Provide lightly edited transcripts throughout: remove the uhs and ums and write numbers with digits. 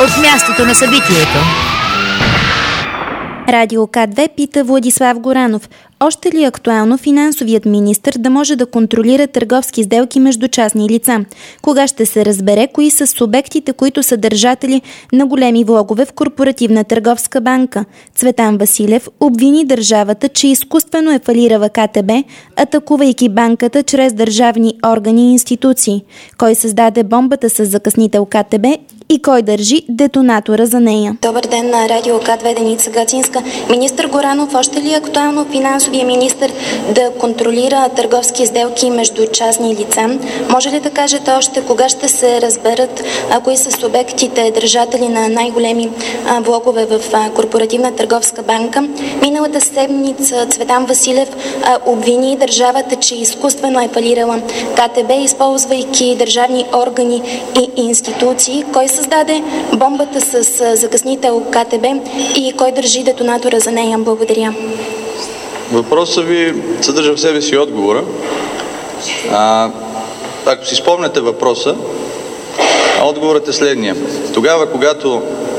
от мястото на събитието. Радио К2 пита Владислав Горанов. Още ли е актуално финансовият министър да може да контролира търговски сделки между частни лица? Кога ще се разбере кои са субектите, които са държатели на големи влогове в Корпоративна търговска банка? Цветан Василев обвини държавата, че изкуствено е фалирала КТБ, атакувайки банката чрез държавни органи и институции. Кой създаде бомбата с закъснител КТБ и кой държи детонатора за нея? Добър ден на Радио К2, Деница Гацинска. Министър Горанов, още ли е актуално финансовия министър да контролира търговски сделки между частни лица? Може ли да кажете още кога ще се разберат кои са субектите, държатели на най-големи влогове в Корпоративна търговска банка? Миналата седмица Цветан Василев обвини държавата, че изкуствено е фалирала КТБ, използвайки държавни органи и институции. Кой създаде бомбата с закъснител КТБ и кой държи детонатора за нея? Благодаря. Въпросът ви съдържа в себе си отговора. Ако си спомняте въпроса, отговорът е следния. Тогава, когато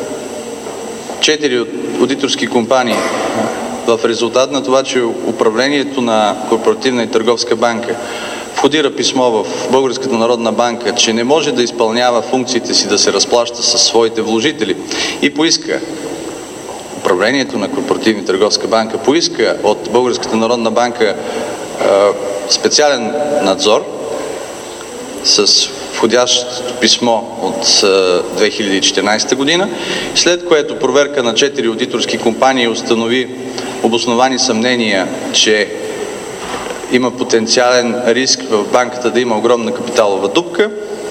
4 аудиторски компании в резултат на това, че управлението на Корпоративна и търговска банка входира писмо в Българската народна банка, че не може да изпълнява функциите си да се разплаща със своите вложители и поиска управлението на Корпоративна и търговска банка, поиска от Българската народна банка специален надзор с входящо писмо от 2014 година, след което проверка на 4 аудиторски компании установи обосновани съмнения, че има потенциален риск в банката да има огромна капиталова дупка.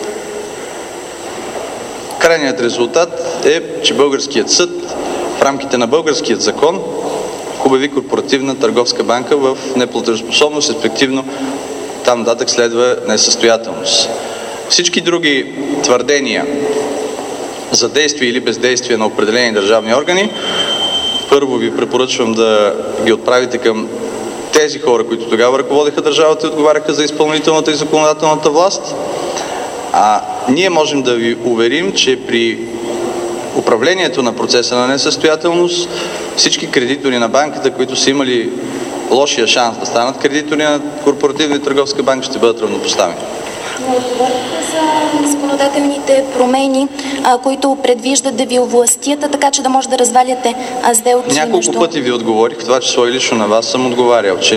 Крайният резултат е, че българският съд в рамките на българският закон обяви Корпоративна търговска банка в неплатежоспособност, респективно там нататък следва несъстоятелност. Всички други твърдения за действие или бездействие на определени държавни органи, първо ви препоръчвам да ги отправите към тези хора, които тогава ръководеха държавата и отговаряха за изпълнителната и законодателната власт. Ние можем да ви уверим, че при управлението на процеса на несъстоятелност всички кредитори на банката, които са имали лошия шанс да станат кредитори на Корпоративна и търговска банка, ще бъдат равнопоставени. Не отговорите за законодателните промени, които предвиждат да ви овластят, така че да може да разваляте сделки. Няколко пъти ви отговорих, в това число и лично на вас съм отговарял, че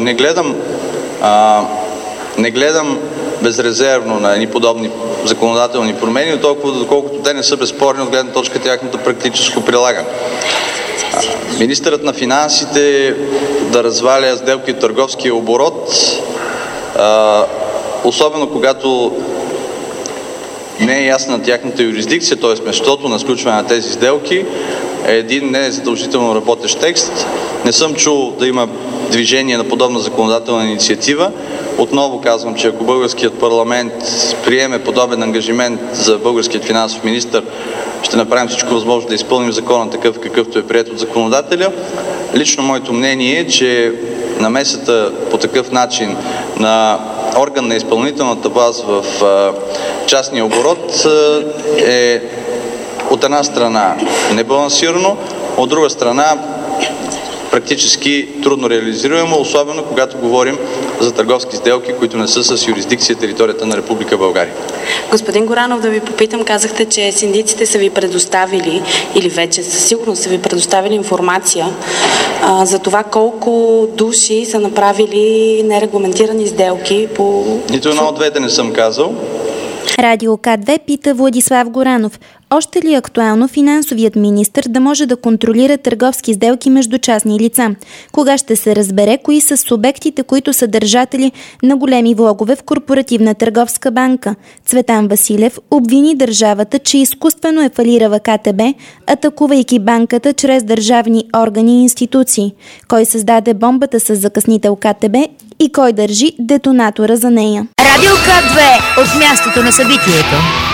не гледам безрезервно на едни подобни законодателни промени, но толкова доколкото те не са безспорни от гледна точка тяхното практическо прилагане. Министърът на финансите да разваля сделки от търговския оборот, особено когато не е ясна тяхната юрисдикция, т.е. местото на сключване на тези сделки, е един незадължително работещ текст. Не съм чул да има движение на подобна законодателна инициатива. Отново казвам, че ако българският парламент приеме подобен ангажимент за българският финансов министър, ще направим всичко възможно да изпълним закона такъв, какъвто е приет от законодателя. Лично моето мнение е, че намесата по такъв начин на орган на изпълнителната власт в частния оборот е от една страна небалансирано, от друга страна практически трудно реализируемо, особено когато говорим за търговски сделки, които не са с юрисдикция територията на Република България. Господин Горанов, да ви попитам, казахте, че синдиците са ви предоставили или вече със сигурност са ви предоставили информация за това колко души са направили нерегламентирани сделки по... Нито едно от двете не съм казал. Радио К2 пита Владислав Горанов. Още ли е актуално финансовият министър да може да контролира търговски сделки между частни лица? Кога ще се разбере кои са субектите, които са държатели на големи влогове в Корпоративна търговска банка? Цветан Василев обвини държавата, че изкуствено е фалирала КТБ, атакувайки банката чрез държавни органи и институции. Кой създаде бомбата с закъснител КТБ и кой държи детонатора за нея? Радио К2 от мястото на събитието.